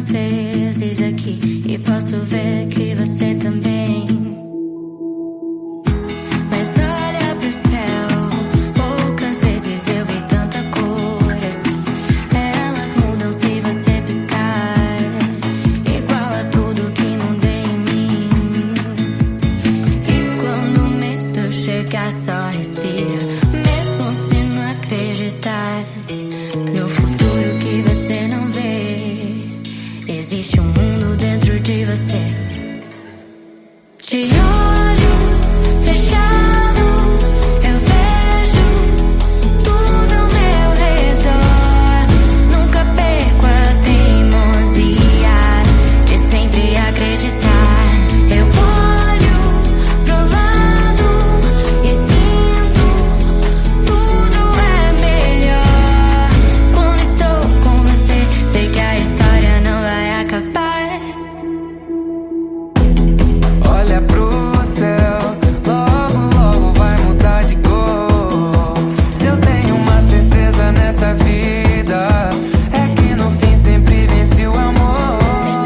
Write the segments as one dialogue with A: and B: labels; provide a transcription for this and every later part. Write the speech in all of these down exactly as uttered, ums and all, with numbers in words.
A: algumas vezes aqui e posso ver que você também. Mas olha pro céu, poucas vezes eu vi tanta cor assim. Elas mudam se você piscar, igual a tudo que mudei em mim. E quando o medo chegar, só respira, mesmo se não acreditar no futuro que você não vê. Existe um mundo dentro de você. De olhos fechados eu vejo tudo ao meu redor. Nunca perco a teimosia de sempre acreditar. Eu olho pro lado e sinto tudo é melhor. Quando estou com você, sei que a história não vai acabar.
B: Olha pro céu, logo, logo vai mudar de cor. Se eu tenho uma certeza nessa vida, é que no fim sempre vence o amor.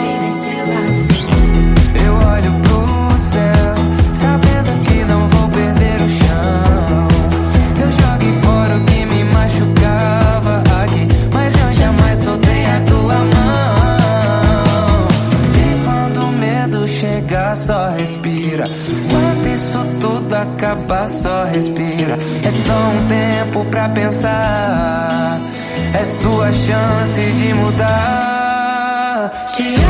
B: Eu olho pro céu, sabendo que não vou perder o chão. Eu joguei fora o que me machucava aqui, mas eu jamais soltei a tua mão. E quando o medo chegar, só respira. Quando isso tudo acabar, só respira. É só um tempo pra pensar, é sua chance de mudar.
A: De